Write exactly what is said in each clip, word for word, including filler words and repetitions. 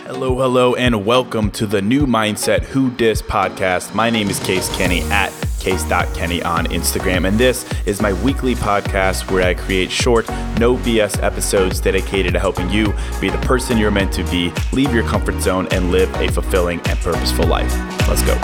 Hello, hello, and welcome to the New Mindset Who Dis podcast. My name is Case Kenny at case dot kenny on Instagram, and this is my weekly podcast where I create short, no B S episodes dedicated to helping you be the person you're meant to be, leave your comfort zone, and live a fulfilling and purposeful life. Let's go.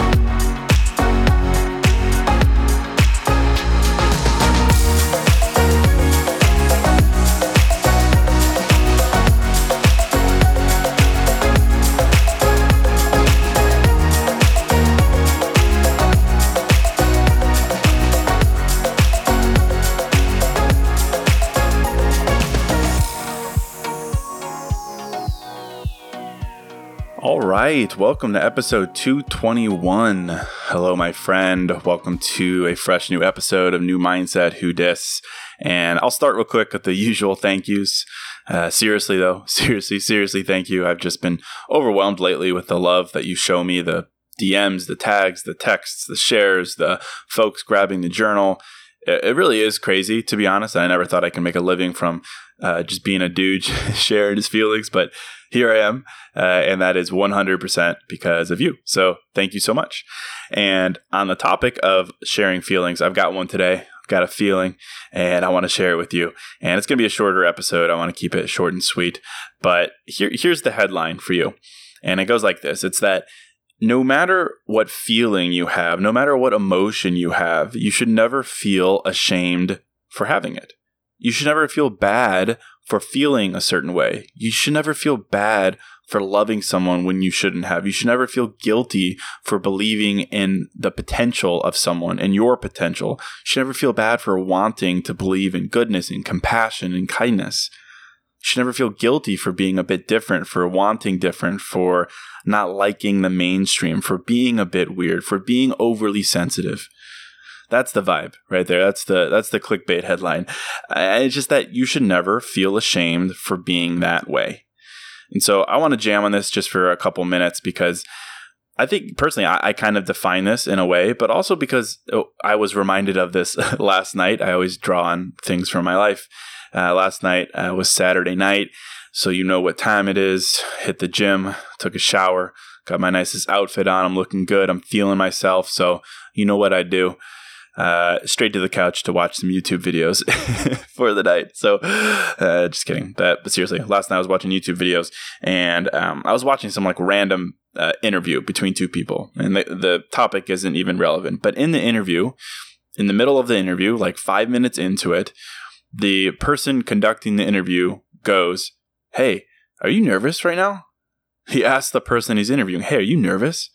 All right, welcome to episode two twenty-one. Hello, my friend. Welcome to a fresh new episode of New Mindset Who Dis. And I'll start real quick with the usual thank yous. Uh, seriously, though, seriously, seriously, thank you. I've just been overwhelmed lately with the love that you show me, the D Ms, the tags, the texts, the shares, the folks grabbing the journal. It really is crazy, to be honest. I never thought I could make a living from uh, just being a dude sharing his feelings, but here I am, uh, and that is one hundred percent because of you. So thank you so much. And on the topic of sharing feelings, I've got one today. I've got a feeling, and I want to share it with you. And it's going to be a shorter episode. I want to keep it short and sweet. But here, here's the headline for you. And it goes like this. It's that no matter what feeling you have, no matter what emotion you have, you should never feel ashamed for having it. You should never feel bad for feeling a certain way. You should never feel bad for loving someone when you shouldn't have. You should never feel guilty for believing in the potential of someone and your potential. You should never feel bad for wanting to believe in goodness and compassion and kindness. You should never feel guilty for being a bit different, for wanting different, for not liking the mainstream, for being a bit weird, for being overly sensitive. That's the vibe right there. That's the that's the clickbait headline. Uh, it's just that you should never feel ashamed for being that way. And so I want to jam on this just for a couple minutes because I think personally I, I kind of define this in a way, but also because oh, I was reminded of this last night. I always draw on things from my life. Uh, last night uh, was Saturday night, so you know what time it is. Hit the gym, took a shower, got my nicest outfit on. I'm looking good. I'm feeling myself. So you know what I do. Uh, straight to the couch to watch some YouTube videos for the night. So, uh, just kidding. But, but seriously, last night I was watching YouTube videos and um, I was watching some like random uh, interview between two people. And the, the topic isn't even relevant. But in the interview, in the middle of the interview, like five minutes into it, the person conducting the interview goes, "Hey, are you nervous right now?" He asks the person he's interviewing, "Hey, are you nervous?"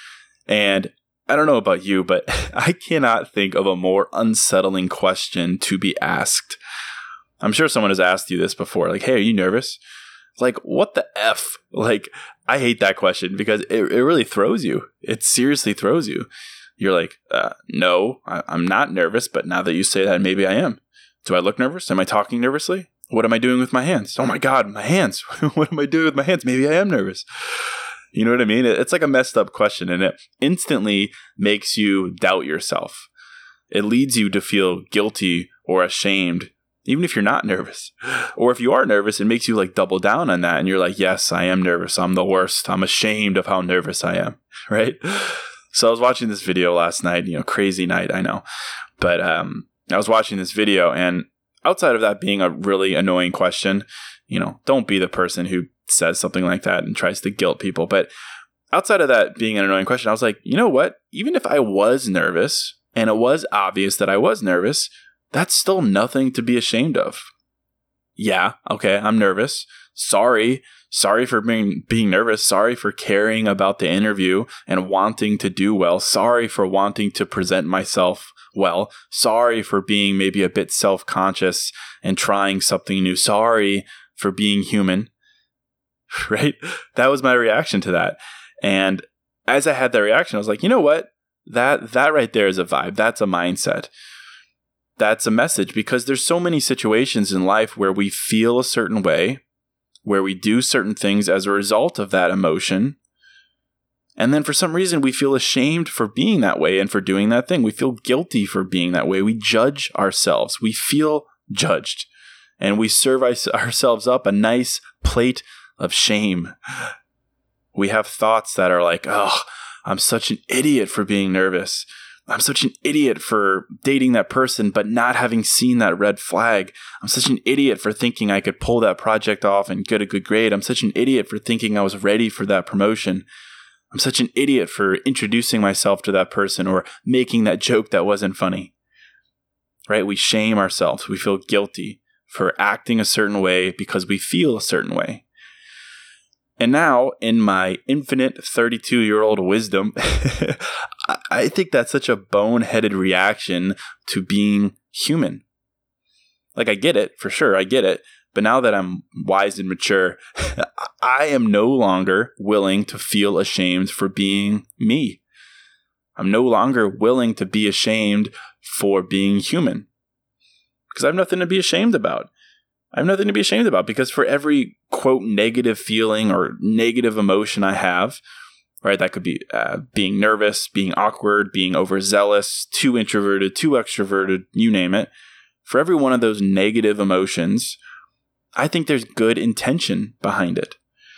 And I don't know about you, but I cannot think of a more unsettling question to be asked. I'm sure someone has asked you this before. Like, "Hey, are you nervous?" Like, what the F? Like, I hate that question because it, it really throws you. It seriously throws you. You're like, uh, no, I, I'm not nervous. But now that you say that, maybe I am. Do I look nervous? Am I talking nervously? What am I doing with my hands? Oh my God, my hands. What am I doing with my hands? Maybe I am nervous. You know what I mean? It's like a messed up question, and it instantly makes you doubt yourself. It leads you to feel guilty or ashamed, even if you're not nervous. Or if you are nervous, it makes you like double down on that. And you're like, yes, I am nervous. I'm the worst. I'm ashamed of how nervous I am. Right? So I was watching this video last night, you know, crazy night, I know. But um, I was watching this video, and outside of that being a really annoying question, you know, don't be the person who says something like that and tries to guilt people. But outside of that being an annoying question, I was like, you know what? Even if I was nervous and it was obvious that I was nervous, that's still nothing to be ashamed of. Yeah, okay, I'm nervous. Sorry. Sorry for being being nervous. Sorry for caring about the interview and wanting to do well. Sorry for wanting to present myself well. Sorry for being maybe a bit self-conscious and trying something new. Sorry for being human. Right? That was my reaction to that. And as I had that reaction, I was like, you know what? That that right there is a vibe. That's a mindset. That's a message, because there's so many situations in life where we feel a certain way, where we do certain things as a result of that emotion. And then for some reason, we feel ashamed for being that way and for doing that thing. We feel guilty for being that way. We judge ourselves. We feel judged. And we serve ourselves up a nice plate of shame. We have thoughts that are like, oh, I'm such an idiot for being nervous. I'm such an idiot for dating that person, but not having seen that red flag. I'm such an idiot for thinking I could pull that project off and get a good grade. I'm such an idiot for thinking I was ready for that promotion. I'm such an idiot for introducing myself to that person or making that joke that wasn't funny. Right? We shame ourselves. We feel guilty for acting a certain way because we feel a certain way. And now, in my infinite thirty-two-year-old wisdom, I think that's such a boneheaded reaction to being human. Like, I get it, for sure, I get it. But now that I'm wise and mature, I am no longer willing to feel ashamed for being me. I'm no longer willing to be ashamed for being human. Because I have nothing to be ashamed about. I have nothing to be ashamed about because for every, quote, negative feeling or negative emotion I have, right, that could be uh, being nervous, being awkward, being overzealous, too introverted, too extroverted, you name it. For every one of those negative emotions, I think there's good intention behind it.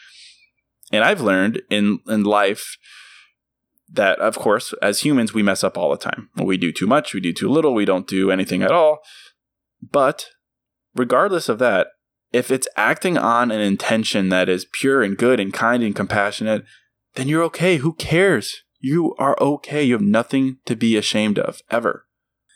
And I've learned in, in life that, of course, as humans, we mess up all the time. We do too much, we do too little, we don't do anything at all. But regardless of that, if it's acting on an intention that is pure and good and kind and compassionate, then you're okay. Who cares? You are okay. You have nothing to be ashamed of, ever.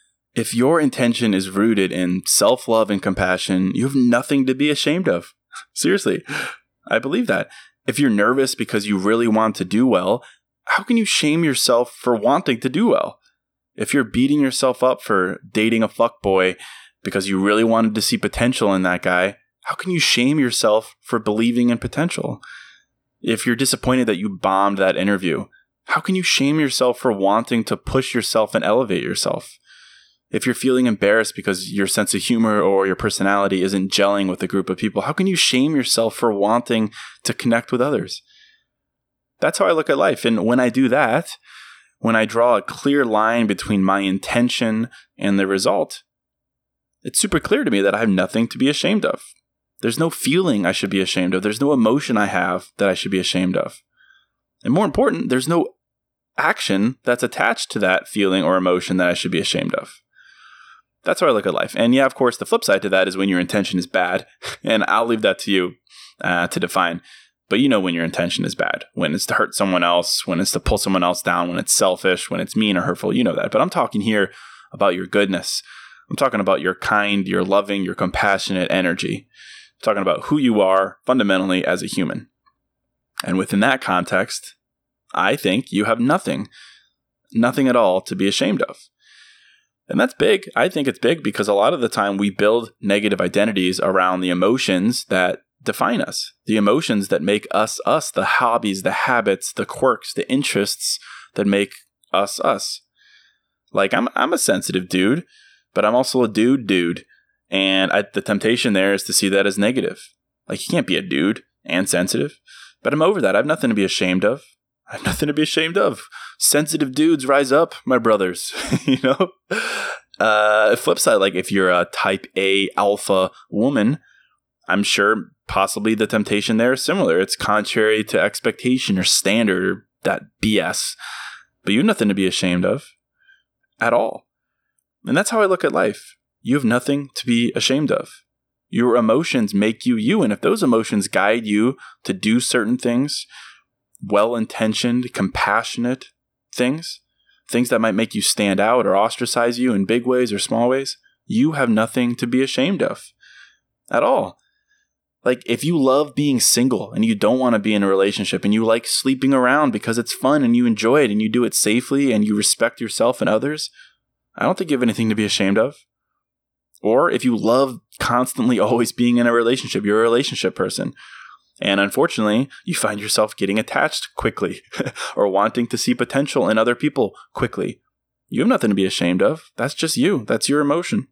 If your intention is rooted in self-love and compassion, you have nothing to be ashamed of. Seriously, I believe that. If you're nervous because you really want to do well, how can you shame yourself for wanting to do well? If you're beating yourself up for dating a fuckboy because you really wanted to see potential in that guy, how can you shame yourself for believing in potential? If you're disappointed that you bombed that interview, how can you shame yourself for wanting to push yourself and elevate yourself? If you're feeling embarrassed because your sense of humor or your personality isn't gelling with a group of people, how can you shame yourself for wanting to connect with others? That's how I look at life. And when I do that, when I draw a clear line between my intention and the result, it's super clear to me that I have nothing to be ashamed of. There's no feeling I should be ashamed of. There's no emotion I have that I should be ashamed of. And more important, there's no action that's attached to that feeling or emotion that I should be ashamed of. That's how I look at life. And yeah, of course, the flip side to that is when your intention is bad. And I'll leave that to you uh, to define. But you know when your intention is bad. When it's to hurt someone else, when it's to pull someone else down, when it's selfish, when it's mean or hurtful, you know that. But I'm talking here about your goodness. I'm talking about your kind, your loving, your compassionate energy. I'm talking about who you are fundamentally as a human. And within that context, I think you have nothing, nothing at all to be ashamed of. And that's big. I think it's big because a lot of the time we build negative identities around the emotions that define us, the emotions that make us us, the hobbies, the habits, the quirks, the interests that make us us. Like I'm I'm a sensitive dude, but I'm also a dude dude. And I, the temptation there is to see that as negative. Like you can't be a dude and sensitive. But I'm over that. I have nothing to be ashamed of. I have nothing to be ashamed of. Sensitive dudes rise up, my brothers. You know? Uh, flip side, like if you're a type A alpha woman, I'm sure possibly the temptation there is similar. It's contrary to expectation or standard or that B S. But you have nothing to be ashamed of at all. And that's how I look at life. You have nothing to be ashamed of. Your emotions make you you. And if those emotions guide you to do certain things, well-intentioned, compassionate things, things that might make you stand out or ostracize you in big ways or small ways, you have nothing to be ashamed of at all. Like if you love being single and you don't want to be in a relationship and you like sleeping around because it's fun and you enjoy it and you do it safely and you respect yourself and others, I don't think you have anything to be ashamed of. Or if you love constantly always being in a relationship, you're a relationship person. And unfortunately, you find yourself getting attached quickly or wanting to see potential in other people quickly. You have nothing to be ashamed of. That's just you. That's your emotion.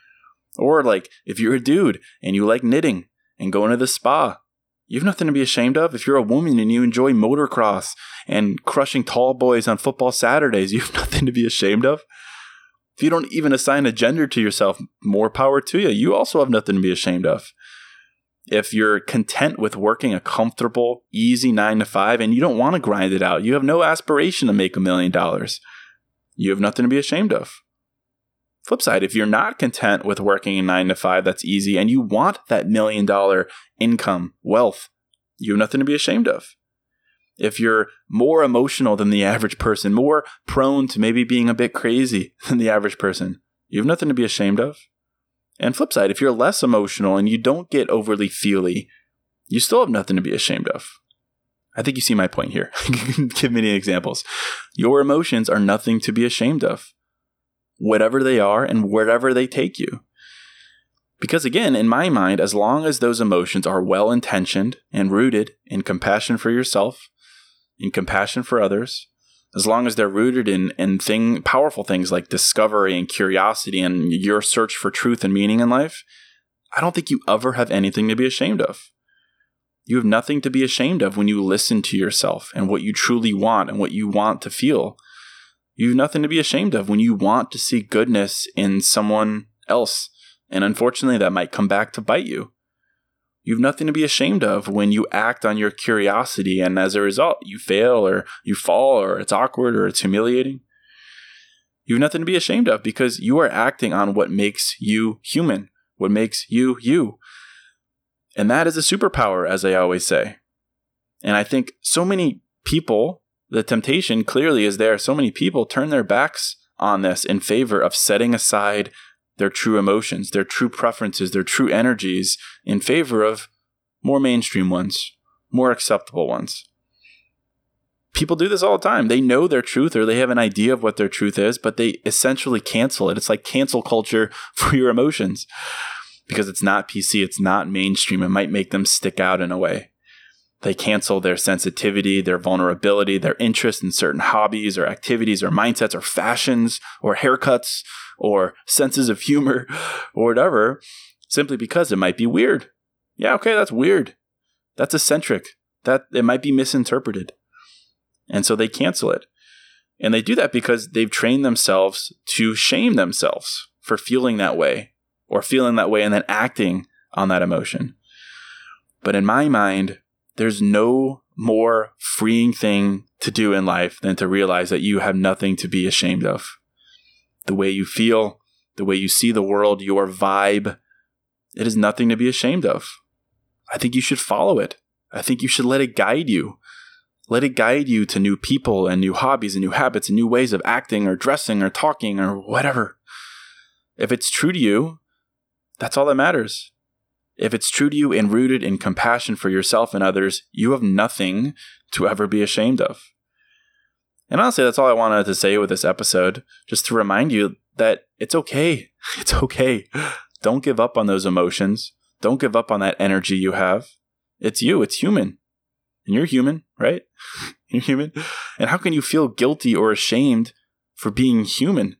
Or like if you're a dude and you like knitting and going to the spa, you have nothing to be ashamed of. If you're a woman and you enjoy motocross and crushing tall boys on football Saturdays, you have nothing to be ashamed of. If you don't even assign a gender to yourself, more power to you. You also have nothing to be ashamed of. If you're content with working a comfortable, easy nine to five and you don't want to grind it out, you have no aspiration to make a million dollars, you have nothing to be ashamed of. Flip side, if you're not content with working a nine to five that's easy and you want that million dollar income, wealth, you have nothing to be ashamed of. If you're more emotional than the average person, more prone to maybe being a bit crazy than the average person, you have nothing to be ashamed of. And flip side, if you're less emotional and you don't get overly feely, you still have nothing to be ashamed of. I think you see my point here. Give me any examples. Your emotions are nothing to be ashamed of, whatever they are and wherever they take you. Because again, in my mind, as long as those emotions are well-intentioned and rooted in compassion for yourself, in compassion for others, as long as they're rooted in, in thing, powerful things like discovery and curiosity and your search for truth and meaning in life, I don't think you ever have anything to be ashamed of. You have nothing to be ashamed of when you listen to yourself and what you truly want and what you want to feel. You have nothing to be ashamed of when you want to see goodness in someone else. And unfortunately, that might come back to bite you. You have nothing to be ashamed of when you act on your curiosity and as a result, you fail or you fall or it's awkward or it's humiliating. You have nothing to be ashamed of because you are acting on what makes you human, what makes you you. And that is a superpower, as I always say. And I think so many people, the temptation clearly is there, so many people turn their backs on this in favor of setting aside their true emotions, their true preferences, their true energies in favor of more mainstream ones, more acceptable ones. People do this all the time. They know their truth or they have an idea of what their truth is, but they essentially cancel it. It's like cancel culture for your emotions because it's not P C, it's not mainstream. It might make them stick out in a way. They cancel their sensitivity, their vulnerability, their interest in certain hobbies or activities or mindsets or fashions or haircuts or senses of humor or whatever, simply because it might be weird. Yeah, okay, that's weird. That's eccentric. That it might be misinterpreted. And so they cancel it. And they do that because they've trained themselves to shame themselves for feeling that way or feeling that way and then acting on that emotion. But in my mind, there's no more freeing thing to do in life than to realize that you have nothing to be ashamed of. The way you feel, the way you see the world, your vibe, it is nothing to be ashamed of. I think you should follow it. I think you should let it guide you. Let it guide you to new people and new hobbies and new habits and new ways of acting or dressing or talking or whatever. If it's true to you, that's all that matters. If it's true to you and rooted in compassion for yourself and others, you have nothing to ever be ashamed of. And honestly, that's all I wanted to say with this episode, just to remind you that it's okay. It's okay. Don't give up on those emotions. Don't give up on that energy you have. It's you. It's human. And you're human, right? You're human. And how can you feel guilty or ashamed for being human?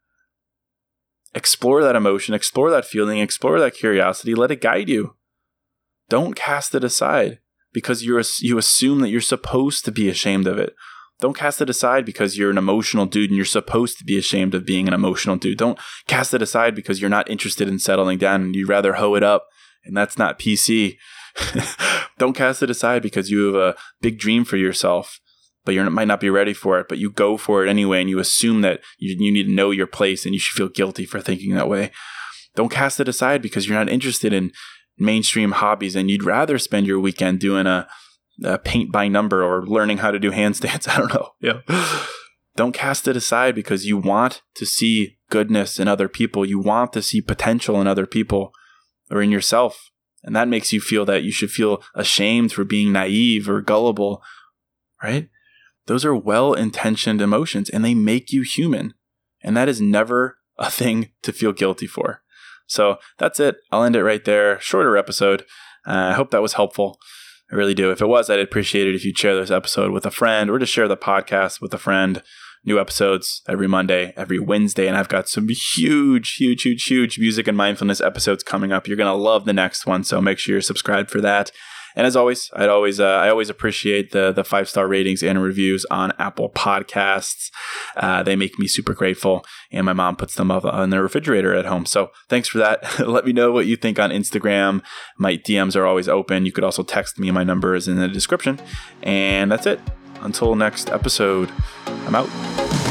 Explore that emotion, explore that feeling, explore that curiosity, let it guide you. Don't cast it aside because you're you assume that you're supposed to be ashamed of it. Don't cast it aside because you're an emotional dude and you're supposed to be ashamed of being an emotional dude. Don't cast it aside because you're not interested in settling down and you'd rather hoe it up, and that's not P C. Don't cast it aside because you have a big dream for yourself, but you might not be ready for it, but you go for it anyway, and you assume that you, you need to know your place and you should feel guilty for thinking that way. Don't cast it aside because you're not interested in mainstream hobbies and you'd rather spend your weekend doing a, a paint by number or learning how to do handstands. I don't know. Yeah. Don't cast it aside because you want to see goodness in other people. You want to see potential in other people or in yourself. And that makes you feel that you should feel ashamed for being naive or gullible, right? Those are well-intentioned emotions and they make you human. And that is never a thing to feel guilty for. So that's it. I'll end it right there. Shorter episode. Uh, I hope that was helpful. I really do. If it was, I'd appreciate it if you'd share this episode with a friend or just share the podcast with a friend. New episodes every Monday, every Wednesday, and I've got some huge, huge, huge, huge music and mindfulness episodes coming up. You're going to love the next one, so make sure you're subscribed for that. And as always, I'd always uh, I always appreciate the the five star ratings and reviews on Apple Podcasts. Uh, they make me super grateful, and my mom puts them up on the refrigerator at home. So thanks for that. Let me know what you think on Instagram. My D Ms are always open. You could also text me. My number is in the description. And that's it. Until next episode, I'm out.